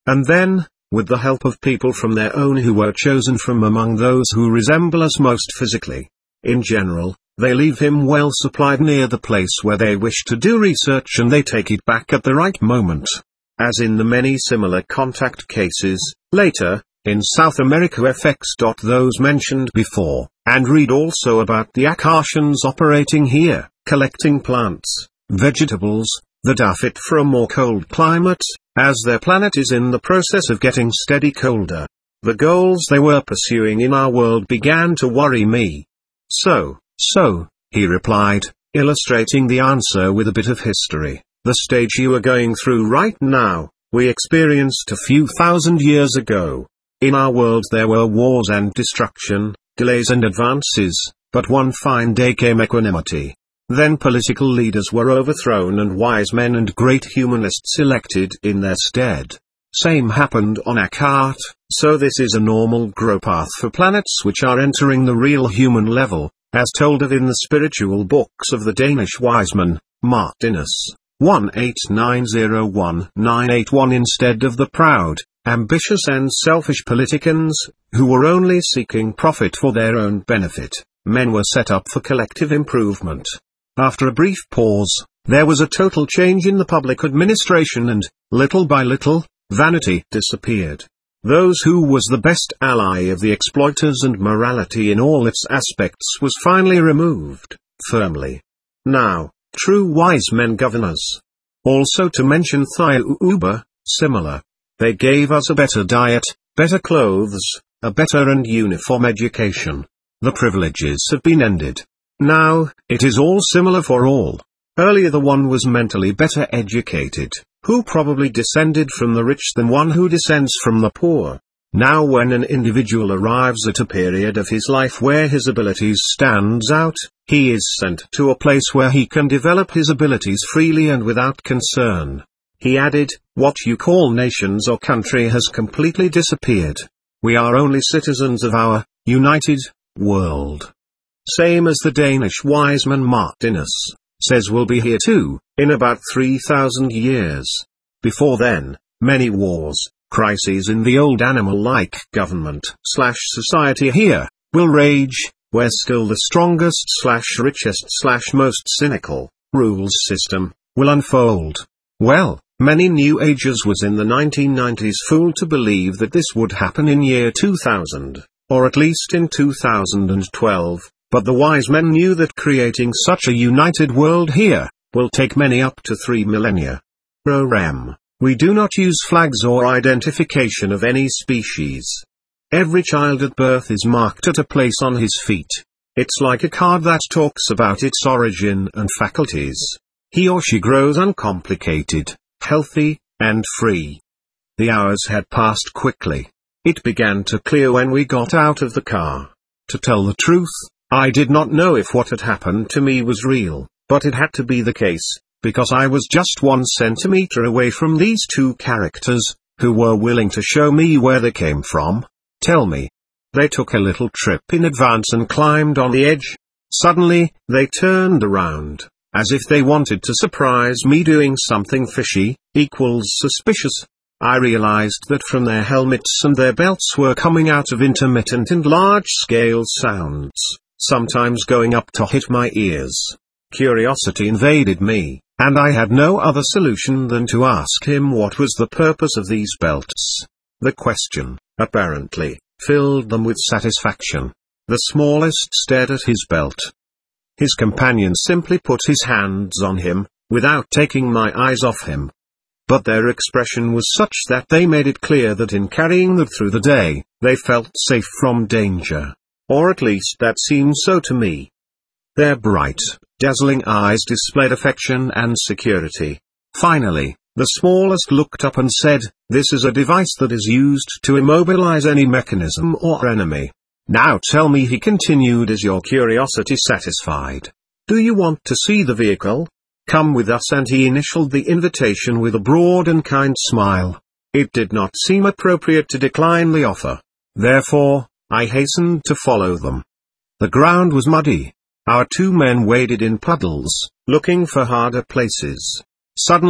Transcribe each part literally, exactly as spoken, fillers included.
And then, with the help of people from their own who were chosen from among those who resemble us most physically, in general, they leave him well supplied near the place where they wish to do research, and they take it back at the right moment. As in the many similar contact cases, later, in South America F X. Those mentioned before, and read also about the Akashians operating here, collecting plants, vegetables, that are fit for a more cold climate, as their planet is in the process of getting steady colder. The goals they were pursuing in our world began to worry me. So, so, he replied, illustrating the answer with a bit of history, the stage you are going through right now, we experienced a few thousand years ago. In our world there were wars and destruction, delays and advances, but one fine day came equanimity. Then political leaders were overthrown and wise men and great humanists elected in their stead. Same happened on Akart, so this is a normal growth path for planets which are entering the real human level, as told of in the spiritual books of the Danish wise man, Martinus, one eight nine zero one nine eight one, instead of the proud, ambitious and selfish politicans, who were only seeking profit for their own benefit. Men were set up for collective improvement. After a brief pause, there was a total change in the public administration and, little by little, vanity disappeared. Those who was the best ally of the exploiters and morality in all its aspects was finally removed, firmly. Now, true wise men govern us. Also to mention Thiauba, similar. They gave us a better diet, better clothes, a better and uniform education. The privileges have been ended. Now, it is all similar for all. Earlier the one was mentally better educated, who probably descended from the rich, than one who descends from the poor. Now when an individual arrives at a period of his life where his abilities stands out, he is sent to a place where he can develop his abilities freely and without concern. He added, what you call nations or country has completely disappeared. We are only citizens of our united world. Same as the Danish wise man Martinus says will be here too, in about three thousand years. Before then, many wars, crises in the old animal-like government slash society here, will rage, where still the strongest slash richest slash most cynical, rules system, will unfold. Well, many new ages was in the nineteen nineties fooled to believe that this would happen in year two thousand, or at least in two thousand twelve. But the wise men knew that creating such a united world here, will take many up to three millennia. R O M, we do not use flags or identification of any species. Every child at birth is marked at a place on his feet. It's like a card that talks about its origin and faculties. He or she grows uncomplicated, healthy, and free. The hours had passed quickly. It began to clear when we got out of the car. To tell the truth, I did not know if what had happened to me was real, but it had to be the case, because I was just one centimeter away from these two characters, who were willing to show me where they came from. Tell me. They took a little trip in advance and climbed on the edge. Suddenly, they turned around, as if they wanted to surprise me doing something fishy, equals suspicious. I realized that from their helmets and their belts were coming out of intermittent and large-scale sounds, sometimes going up to hit my ears. Curiosity invaded me, and I had no other solution than to ask him what was the purpose of these belts. The question, apparently, filled them with satisfaction. The smallest stared at his belt. His companion simply put his hands on him, without taking my eyes off him. But their expression was such that they made it clear that in carrying them through the day, they felt safe from danger. Or at least that seemed so to me. Their bright, dazzling eyes displayed affection and security. Finally, the smallest looked up and said, "This is a device that is used to immobilize any mechanism or enemy. Now tell me," he continued, "is your curiosity satisfied? Do you want to see the vehicle? Come with us," and he initialed the invitation with a broad and kind smile. It did not seem appropriate to decline the offer. Therefore, I hastened to follow them. The ground was muddy. Our two men waded in puddles, looking for harder places. Suddenly,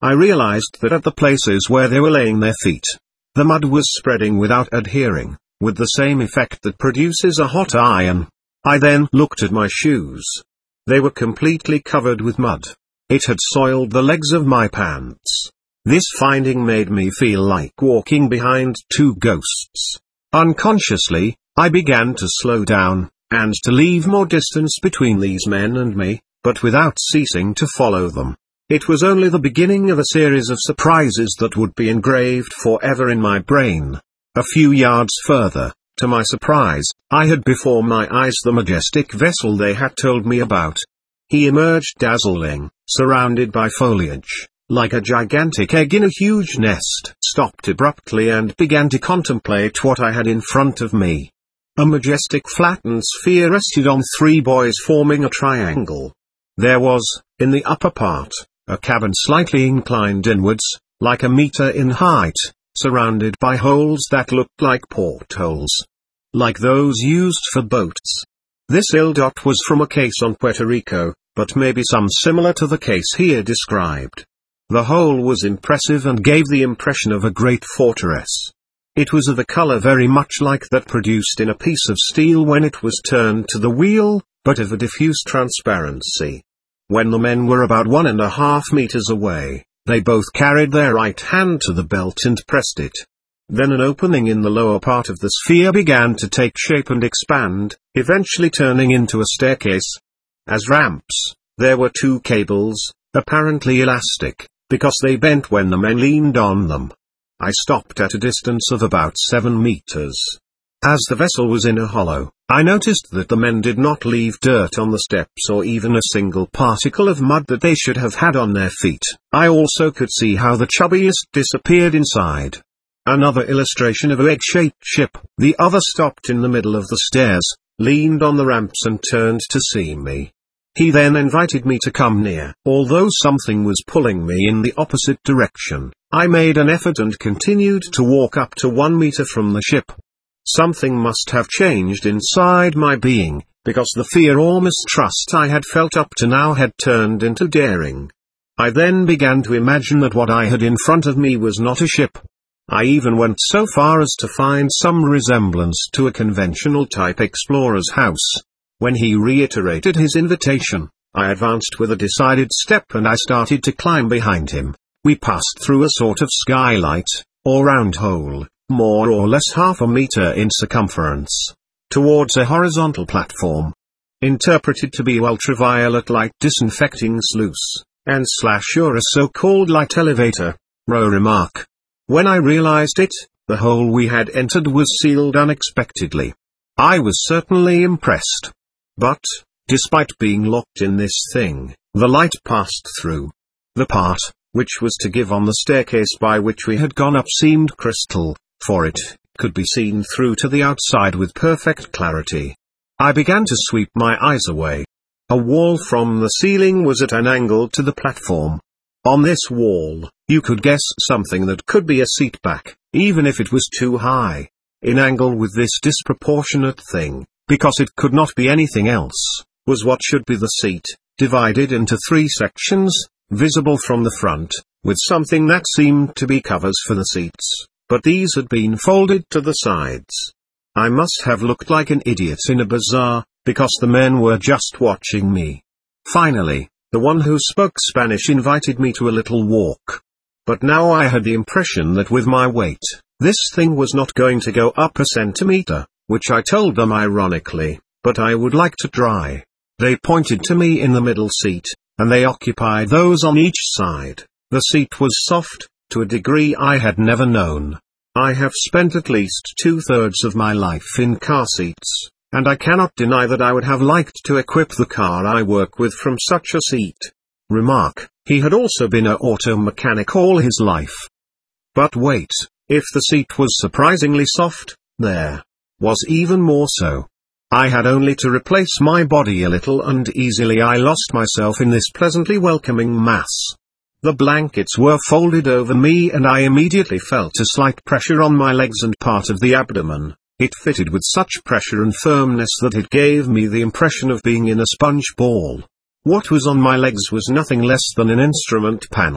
I realized that at the places where they were laying their feet, the mud was spreading without adhering, with the same effect that produces a hot iron. I then looked at my shoes. They were completely covered with mud. It had soiled the legs of my pants. This finding made me feel like walking behind two ghosts. Unconsciously, I began to slow down, and to leave more distance between these men and me, but without ceasing to follow them. It was only the beginning of a series of surprises that would be engraved forever in my brain. A few yards further, to my surprise, I had before my eyes the majestic vessel they had told me about. He emerged dazzling, surrounded by foliage, like a gigantic egg in a huge nest, stopped abruptly and began to contemplate what I had in front of me. A majestic flattened sphere rested on three buoys forming a triangle. There was, in the upper part, a cabin slightly inclined inwards, like a meter in height, surrounded by holes that looked like portholes, like those used for boats. This ildot was from a case on Puerto Rico, but maybe some similar to the case here described. The whole was impressive and gave the impression of a great fortress. It was of a color very much like that produced in a piece of steel when it was turned to the wheel, but of a diffuse transparency. When the men were about one and a half meters away, they both carried their right hand to the belt and pressed it. Then an opening in the lower part of the sphere began to take shape and expand, eventually turning into a staircase. As ramps, there were two cables, apparently elastic, because they bent when the men leaned on them. I stopped at a distance of about seven meters. As the vessel was in a hollow, I noticed that the men did not leave dirt on the steps or even a single particle of mud that they should have had on their feet. I also could see how the chubbiest disappeared inside. Another illustration of a egg-shaped ship. The other stopped in the middle of the stairs, leaned on the ramps and turned to see me. He then invited me to come near. Although something was pulling me in the opposite direction, I made an effort and continued to walk up to one meter from the ship. Something must have changed inside my being, because the fear or mistrust I had felt up to now had turned into daring. I then began to imagine that what I had in front of me was not a ship. I even went so far as to find some resemblance to a conventional type explorer's house. When he reiterated his invitation, I advanced with a decided step and I started to climb behind him. We passed through a sort of skylight, or round hole, more or less half a meter in circumference, towards a horizontal platform. Interpreted to be ultraviolet light disinfecting sluice, and slash or a so-called light elevator. Row remark. When I realized it, the hole we had entered was sealed unexpectedly. I was certainly impressed. But, despite being locked in this thing, the light passed through. The part, which was to give on the staircase by which we had gone up, seemed crystal, for it could be seen through to the outside with perfect clarity. I began to sweep my eyes away. A wall from the ceiling was at an angle to the platform. On this wall, you could guess something that could be a seat back, even if it was too high, in angle with this disproportionate thing, because it could not be anything else, was what should be the seat, divided into three sections, visible from the front, with something that seemed to be covers for the seats, but these had been folded to the sides. I must have looked like an idiot in a bazaar, because the men were just watching me. Finally, the one who spoke Spanish invited me to a little walk. But now I had the impression that with my weight, this thing was not going to go up a centimeter, which I told them ironically, but I would like to try. They pointed to me in the middle seat, and they occupied those on each side. The seat was soft, to a degree I had never known. I have spent at least two-thirds of my life in car seats, and I cannot deny that I would have liked to equip the car I work with from such a seat. Remark, he had also been an auto mechanic all his life. But wait, if the seat was surprisingly soft, there was even more so. I had only to replace my body a little and easily I lost myself in this pleasantly welcoming mass. The blankets were folded over me and I immediately felt a slight pressure on my legs and part of the abdomen. It fitted with such pressure and firmness that it gave me the impression of being in a sponge ball. What was on my legs was nothing less than an instrument panel.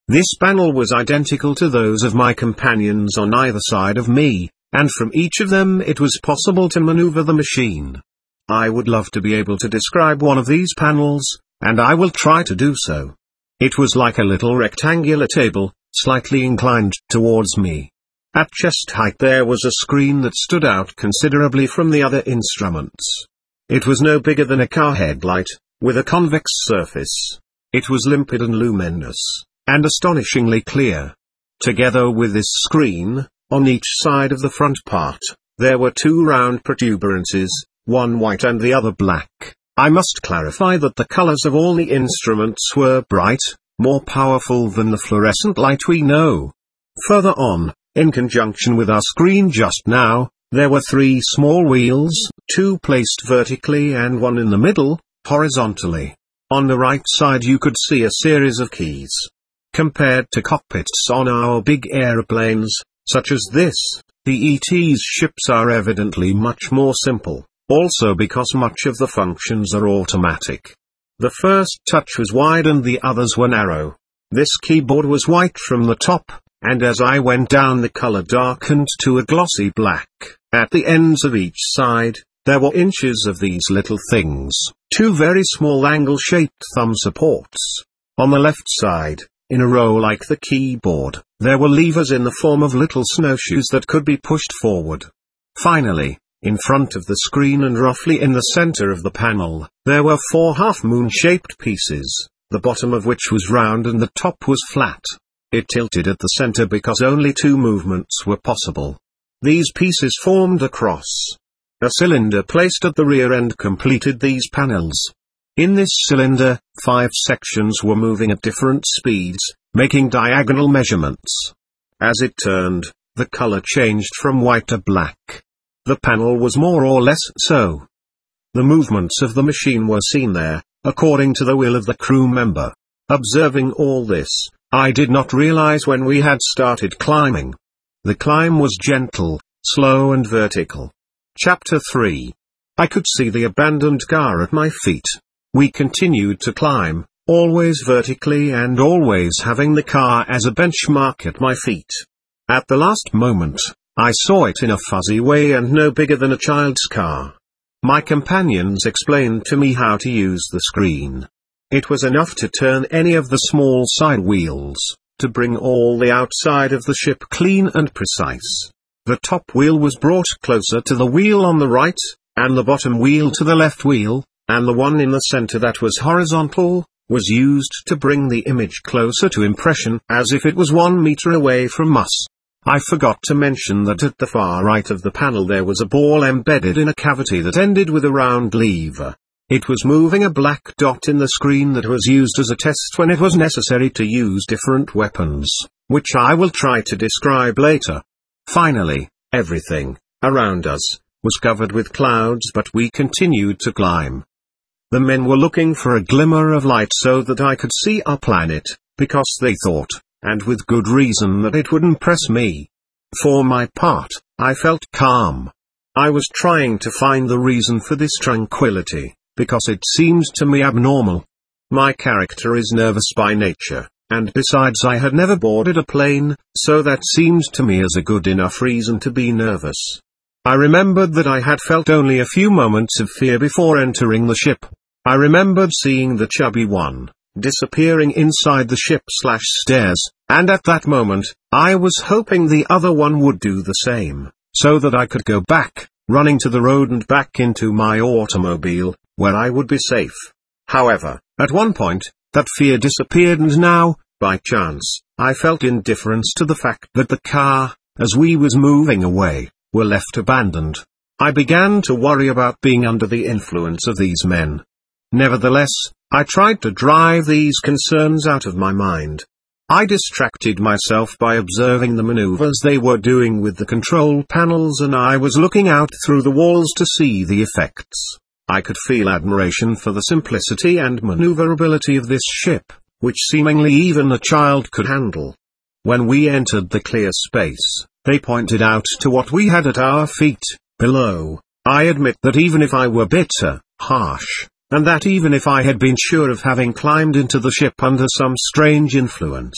This panel was identical to those of my companions on either side of me, and from each of them it was possible to maneuver the machine. I would love to be able to describe one of these panels, and I will try to do so. It was like a little rectangular table, slightly inclined towards me. At chest height there was a screen that stood out considerably from the other instruments. It was no bigger than a car headlight, with a convex surface. It was limpid and luminous, and astonishingly clear. Together with this screen, on each side of the front part, there were two round protuberances, one white and the other black. I must clarify that the colors of all the instruments were bright, more powerful than the fluorescent light we know. Further on, in conjunction with our screen just now, there were three small wheels, two placed vertically and one in the middle, horizontally. On the right side you could see a series of keys. Compared to cockpits on our big aeroplanes, such as this, the E T's ships are evidently much more simple, also because much of the functions are automatic. The first touch was wide and the others were narrow. This keyboard was white from the top, and as I went down the color darkened to a glossy black. At the ends of each side, there were inches of these little things, two very small angle-shaped thumb supports. On the left side, in a row like the keyboard, there were levers in the form of little snowshoes that could be pushed forward. Finally, in front of the screen and roughly in the center of the panel, there were four half-moon-shaped pieces, the bottom of which was round and the top was flat. It tilted at the center because only two movements were possible. These pieces formed a cross. A cylinder placed at the rear end completed these panels. In this cylinder, five sections were moving at different speeds, making diagonal measurements. As it turned, the color changed from white to black. The panel was more or less so. The movements of the machine were seen there, according to the will of the crew member. Observing all this, I did not realize when we had started climbing. The climb was gentle, slow and vertical. Chapter three. I could see the abandoned car at my feet. We continued to climb, always vertically and always having the car as a benchmark at my feet. At the last moment, I saw it in a fuzzy way and no bigger than a child's car. My companions explained to me how to use the screen. It was enough to turn any of the small side wheels, to bring all the outside of the ship clean and precise. The top wheel was brought closer to the wheel on the right, and the bottom wheel to the left wheel, and the one in the center that was horizontal, was used to bring the image closer to impression as if it was one meter away from us. I forgot to mention that at the far right of the panel there was a ball embedded in a cavity that ended with a round lever. It was moving a black dot in the screen that was used as a test when it was necessary to use different weapons, which I will try to describe later. Finally, everything, around us, was covered with clouds but we continued to climb. The men were looking for a glimmer of light so that I could see our planet, because they thought, and with good reason, that it would impress me. For my part, I felt calm. I was trying to find the reason for this tranquility, because it seemed to me abnormal. My character is nervous by nature, and besides I had never boarded a plane, so that seemed to me as a good enough reason to be nervous. I remembered that I had felt only a few moments of fear before entering the ship. I remembered seeing the chubby one disappearing inside the ship slash stairs, and at that moment, I was hoping the other one would do the same, so that I could go back, running to the road and back into my automobile, where I would be safe. However, at one point, that fear disappeared and now, by chance, I felt indifference to the fact that the car, as we was moving away, were left abandoned. I began to worry about being under the influence of these men. Nevertheless, I tried to drive these concerns out of my mind. I distracted myself by observing the maneuvers they were doing with the control panels, and I was looking out through the walls to see the effects. I could feel admiration for the simplicity and maneuverability of this ship, which seemingly even a child could handle. When we entered the clear space, they pointed out to what we had at our feet, below. I admit that even if I were bitter, harsh, and that even if I had been sure of having climbed into the ship under some strange influence,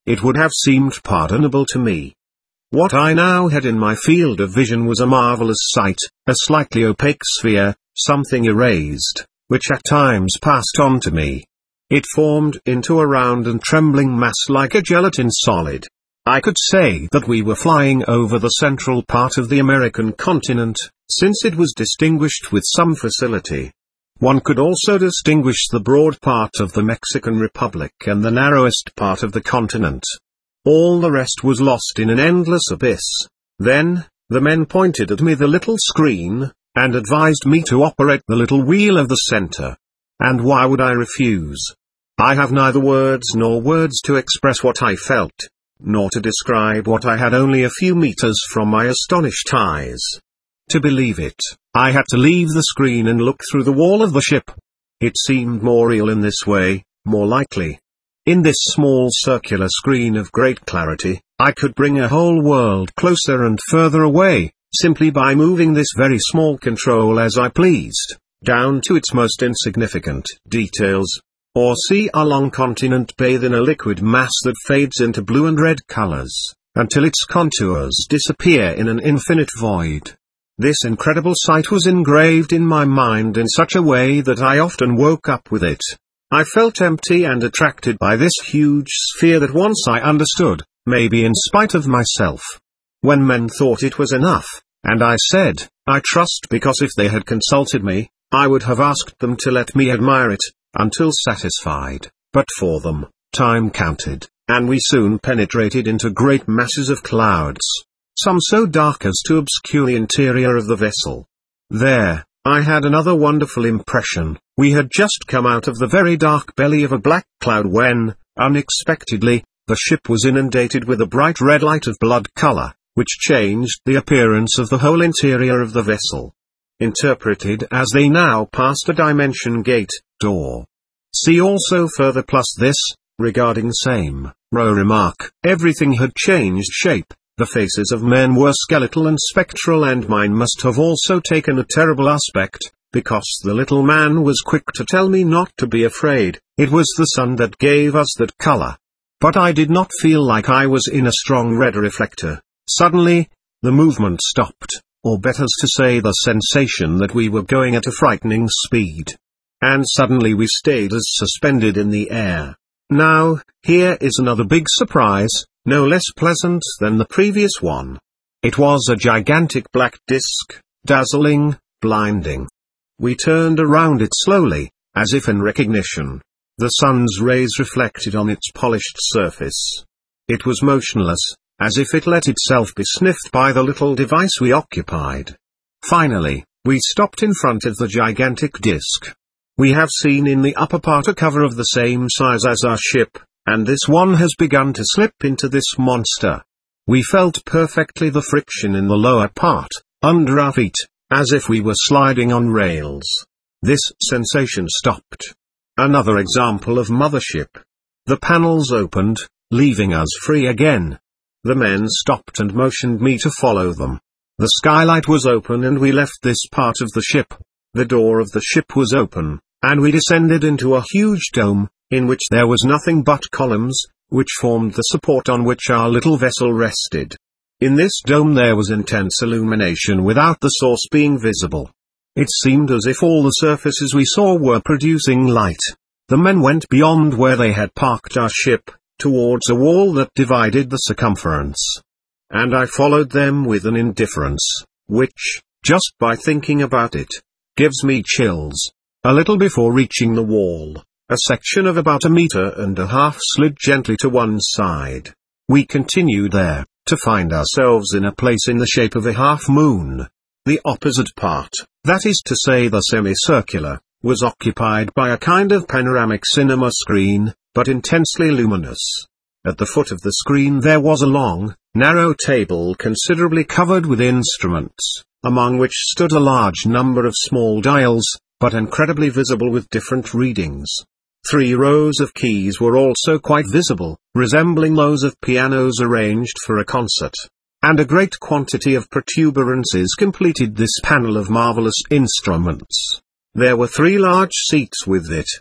it would have seemed pardonable to me. What I now had in my field of vision was a marvelous sight, a slightly opaque sphere, something erased, which at times passed on to me. It formed into a round and trembling mass like a gelatin solid. I could say that we were flying over the central part of the American continent, since it was distinguished with some facility. One could also distinguish the broad part of the Mexican Republic and the narrowest part of the continent. All the rest was lost in an endless abyss. Then, the men pointed at me the little screen, and advised me to operate the little wheel of the center. And why would I refuse? I have neither words nor words to express what I felt, nor to describe what I had only a few meters from my astonished eyes. To believe it, I had to leave the screen and look through the wall of the ship. It seemed more real in this way, more likely. In this small circular screen of great clarity, I could bring a whole world closer and further away, simply by moving this very small control as I pleased, down to its most insignificant details. Or see a long continent bathe in a liquid mass that fades into blue and red colors, until its contours disappear in an infinite void. This incredible sight was engraved in my mind in such a way that I often woke up with it. I felt empty and attracted by this huge sphere that once I understood, maybe in spite of myself. When men thought it was enough, and I said, I trust, because if they had consulted me, I would have asked them to let me admire it, until satisfied, but for them, time counted, and we soon penetrated into great masses of clouds, some so dark as to obscure the interior of the vessel. There, I had another wonderful impression. We had just come out of the very dark belly of a black cloud when, unexpectedly, the ship was inundated with a bright red light of blood color, which changed the appearance of the whole interior of the vessel. Interpreted as they now passed a dimension gate, door. See also further plus this, regarding same, row remark. Everything had changed shape, the faces of men were skeletal and spectral, and mine must have also taken a terrible aspect, because the little man was quick to tell me not to be afraid. It was the sun that gave us that color. But I did not feel like I was in a strong red reflector. Suddenly, the movement stopped, or better to say the sensation that we were going at a frightening speed. And suddenly we stayed as suspended in the air. Now, here is another big surprise, no less pleasant than the previous one. It was a gigantic black disk, dazzling, blinding. We turned around it slowly, as if in recognition. The sun's rays reflected on its polished surface. It was motionless, as if it let itself be sniffed by the little device we occupied. Finally, we stopped in front of the gigantic disk. We have seen in the upper part a cover of the same size as our ship, and this one has begun to slip into this monster. We felt perfectly the friction in the lower part, under our feet, as if we were sliding on rails. This sensation stopped. Another example of mothership. The panels opened, leaving us free again. The men stopped and motioned me to follow them. The skylight was open and we left this part of the ship. The door of the ship was open, and we descended into a huge dome, in which there was nothing but columns, which formed the support on which our little vessel rested. In this dome there was intense illumination without the source being visible. It seemed as if all the surfaces we saw were producing light. The men went beyond where they had parked our ship, towards a wall that divided the circumference. And I followed them with an indifference, which, just by thinking about it, gives me chills. A little before reaching the wall, a section of about a meter and a half slid gently to one side. We continued there, to find ourselves in a place in the shape of a half-moon. The opposite part, that is to say the semicircular, was occupied by a kind of panoramic cinema screen, but intensely luminous. At the foot of the screen there was a long, narrow table considerably covered with instruments, among which stood a large number of small dials, but incredibly visible with different readings. Three rows of keys were also quite visible, resembling those of pianos arranged for a concert. And a great quantity of protuberances completed this panel of marvelous instruments. There were three large seats with it.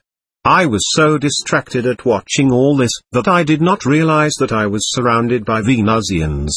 I was so distracted at watching all this that I did not realize that I was surrounded by Venusians.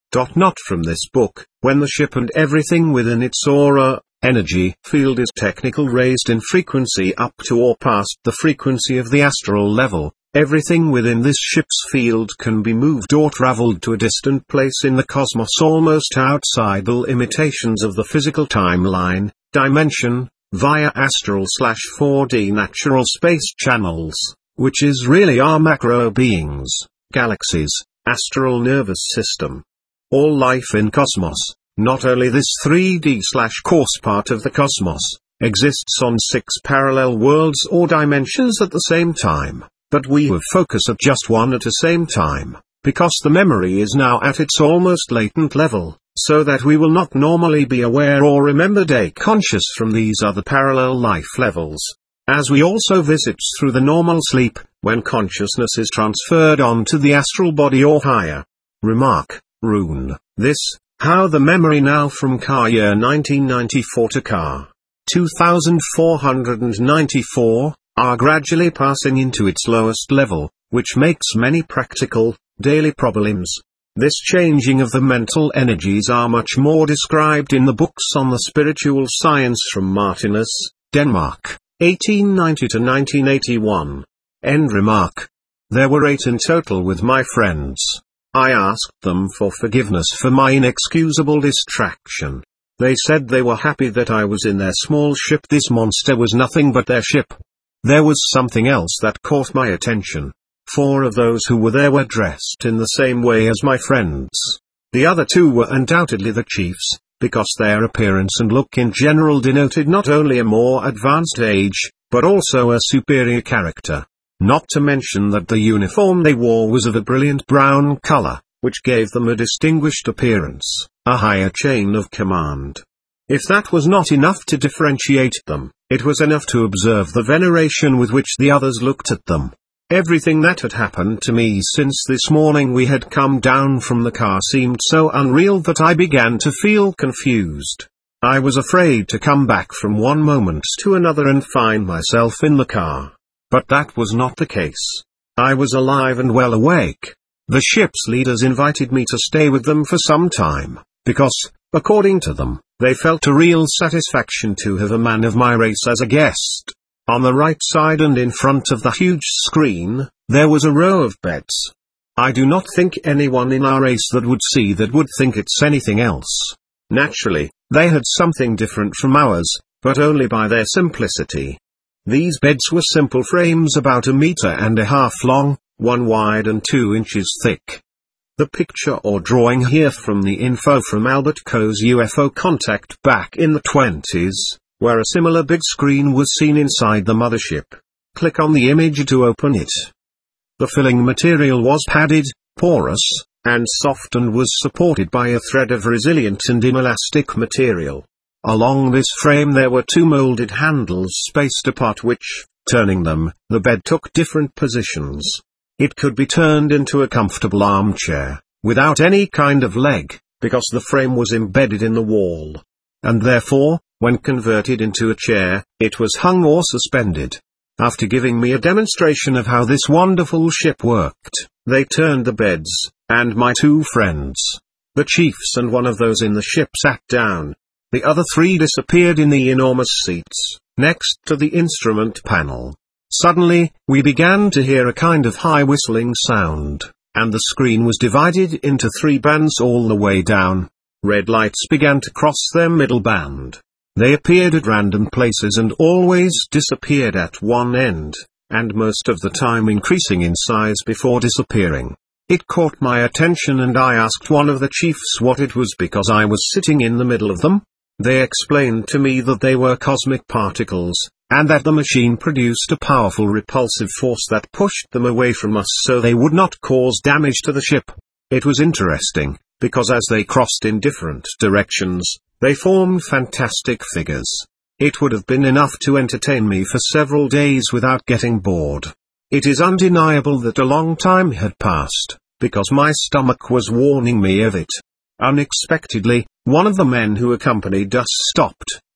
Not from this book, when the ship and everything within its aura, energy field is technical raised in frequency up to or past the frequency of the astral level, everything within this ship's field can be moved or traveled to a distant place in the cosmos almost outside the limitations of the physical timeline, dimension, via astral slash four D natural space channels, which is really our macro beings, galaxies, astral nervous system. All life in cosmos, not only this three D slash coarse part of the cosmos, exists on six parallel worlds or dimensions at the same time, but we have focus of just one at the same time, because the memory is now at its almost latent level, so that we will not normally be aware or remember day conscious from these other parallel life levels. As we also visits through the normal sleep, when consciousness is transferred onto the astral body or higher. Remark, Rune, this, how the memory now from Ka year nineteen ninety-four to Ka two thousand four hundred ninety-four, are gradually passing into its lowest level, which makes many practical, daily problems. This changing of the mental energies are much more described in the books on the spiritual science from Martinus, Denmark, eighteen ninety to nineteen eighty-one. End remark. There were eight in total with my friends. I asked them for forgiveness for my inexcusable distraction. They said they were happy that I was in their small ship. This monster was nothing but their ship. There was something else that caught my attention. Four of those who were there were dressed in the same way as my friends. The other two were undoubtedly the chiefs, because their appearance and look in general denoted not only a more advanced age, but also a superior character. Not to mention that the uniform they wore was of a brilliant brown color, which gave them a distinguished appearance, a higher chain of command. If that was not enough to differentiate them, it was enough to observe the veneration with which the others looked at them. Everything that had happened to me since this morning we had come down from the car seemed so unreal that I began to feel confused. I was afraid to come back from one moment to another and find myself in the car. But that was not the case. I was alive and well awake. The ship's leaders invited me to stay with them for some time, because, according to them, they felt a real satisfaction to have a man of my race as a guest. On the right side and in front of the huge screen, there was a row of beds. I do not think anyone in our race that would see that would think it's anything else. Naturally, they had something different from ours, but only by their simplicity. These beds were simple frames about a meter and a half long, one wide and two inches thick. The picture or drawing here from the info from Albert Coe's U F O contact back in the twenties, where a similar big screen was seen inside the mothership. Click on the image to open it. The filling material was padded, porous, and soft and was supported by a thread of resilient and inelastic material. Along this frame there were two molded handles spaced apart which, turning them, the bed took different positions. It could be turned into a comfortable armchair, without any kind of leg, because the frame was embedded in the wall. And therefore, when converted into a chair, it was hung or suspended. After giving me a demonstration of how this wonderful ship worked, they turned the beds, and my two friends, the chiefs and one of those in the ship, sat down. The other three disappeared in the enormous seats, next to the instrument panel. Suddenly, we began to hear a kind of high whistling sound, and the screen was divided into three bands all the way down. Red lights began to cross their middle band. They appeared at random places and always disappeared at one end, and most of the time increasing in size before disappearing. It caught my attention and I asked one of the chiefs what it was because I was sitting in the middle of them. They explained to me that they were cosmic particles, and that the machine produced a powerful repulsive force that pushed them away from us so they would not cause damage to the ship. It was interesting, because as they crossed in different directions, they formed fantastic figures. It would have been enough to entertain me for several days without getting bored. It is undeniable that a long time had passed, because my stomach was warning me of it. Unexpectedly, one of the men who accompanied us stopped,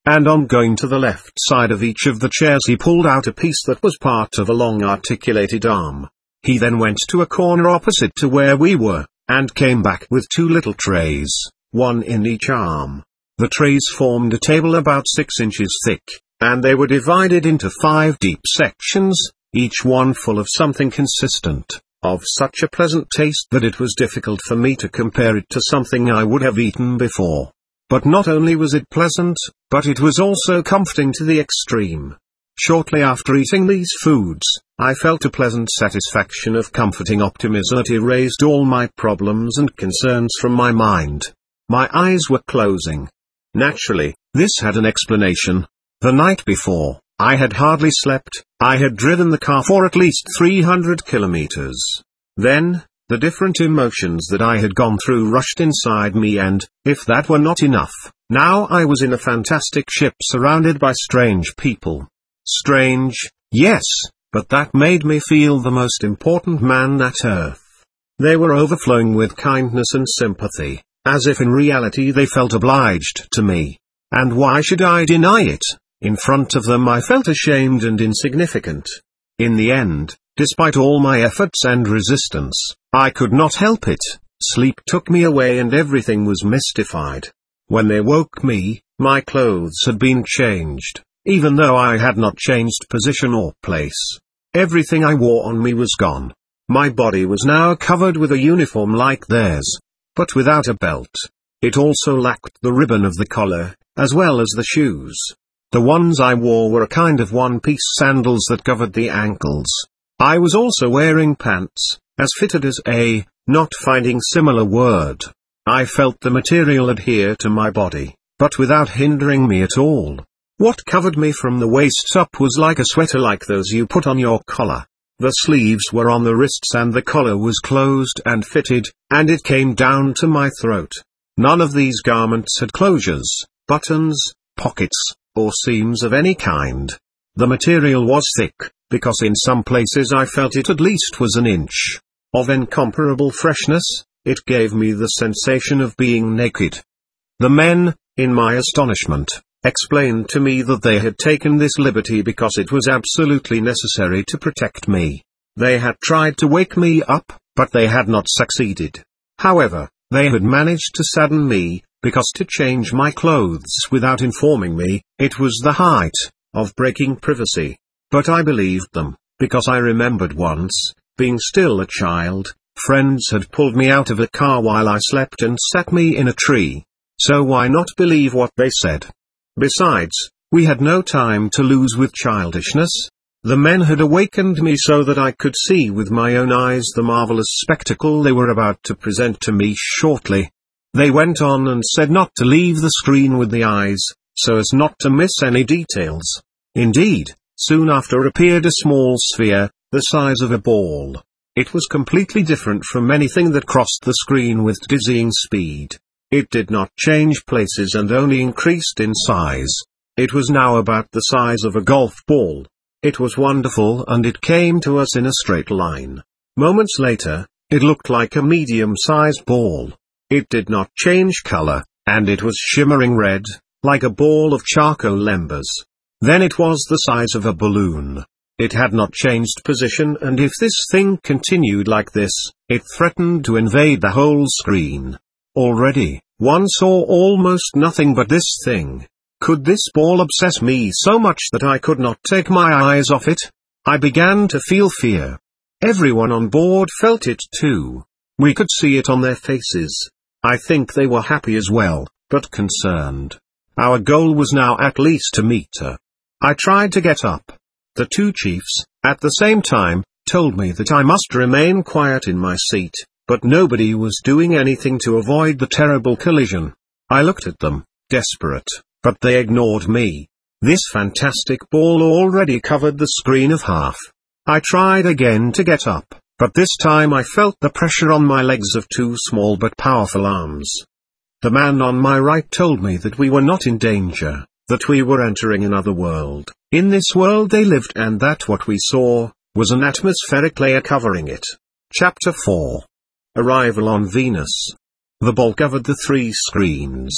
and on going to the left side of each of the chairs he pulled out a piece that was part of a long articulated arm. He then went to a corner opposite to where we were, and came back with two little trays, one in each arm. The trays formed a table about six inches thick, and they were divided into five deep sections, each one full of something consistent, of such a pleasant taste that it was difficult for me to compare it to something I would have eaten before. But not only was it pleasant, but it was also comforting to the extreme. Shortly after eating these foods, I felt a pleasant satisfaction of comforting optimism that erased all my problems and concerns from my mind. My eyes were closing. Naturally, this had an explanation. The night before, I had hardly slept. I had driven the car for at least three hundred kilometers. Then, the different emotions that I had gone through rushed inside me, and, if that were not enough, now I was in a fantastic ship surrounded by strange people. Strange, yes, but that made me feel the most important man at earth. They were overflowing with kindness and sympathy, as if in reality they felt obliged to me. And why should I deny it? In front of them I felt ashamed and insignificant. In the end, despite all my efforts and resistance, I could not help it. Sleep took me away and everything was mystified. When they woke me, my clothes had been changed, even though I had not changed position or place. Everything I wore on me was gone. My body was now covered with a uniform like theirs, but without a belt. It also lacked the ribbon of the collar, as well as the shoes. The ones I wore were a kind of one-piece sandals that covered the ankles. I was also wearing pants, as fitted as a, not finding similar word. I felt the material adhere to my body, but without hindering me at all. What covered me from the waist up was like a sweater like those you put on your collar. The sleeves were on the wrists and the collar was closed and fitted, and it came down to my throat. None of these garments had closures, buttons, pockets, or seams of any kind. The material was thick, because in some places I felt it at least was an inch. Of incomparable freshness, it gave me the sensation of being naked. The men, in my astonishment, explained to me that they had taken this liberty because it was absolutely necessary to protect me. They had tried to wake me up, but they had not succeeded. However, they had managed to sadden me, because to change my clothes without informing me, it was the height of breaking privacy. But I believed them, because I remembered once, being still a child, friends had pulled me out of a car while I slept and sat me in a tree. So why not believe what they said? Besides, we had no time to lose with childishness. The men had awakened me so that I could see with my own eyes the marvelous spectacle they were about to present to me shortly. They went on and said not to leave the screen with the eyes, so as not to miss any details. Indeed, soon after appeared a small sphere, the size of a ball. It was completely different from anything that crossed the screen with dizzying speed. It did not change places and only increased in size. It was now about the size of a golf ball. It was wonderful and it came to us in a straight line. Moments later, it looked like a medium-sized ball. It did not change color, and it was shimmering red, like a ball of charcoal embers. Then it was the size of a balloon. It had not changed position, and if this thing continued like this, it threatened to invade the whole screen. Already, one saw almost nothing but this thing. Could this ball obsess me so much that I could not take my eyes off it? I began to feel fear. Everyone on board felt it too. We could see it on their faces. I think they were happy as well, but concerned. Our goal was now at least to meet her. I tried to get up. The two chiefs, at the same time, told me that I must remain quiet in my seat, but nobody was doing anything to avoid the terrible collision. I looked at them, desperate, but they ignored me. This fantastic ball already covered the screen of half. I tried again to get up, but this time I felt the pressure on my legs of two small but powerful arms. The man on my right told me that we were not in danger, that we were entering another world. In this world they lived, and that what we saw was an atmospheric layer covering it. Chapter four. Arrival on Venus. The ball covered the three screens.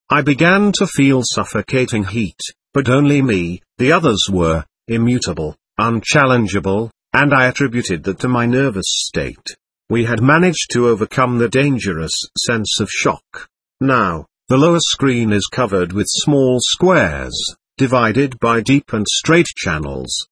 I began to feel suffocating heat, but only me, the others were immutable, unchallengeable, and I attributed that to my nervous state. We had managed to overcome the dangerous sense of shock. Now, the lower screen is covered with small squares, divided by deep and straight channels.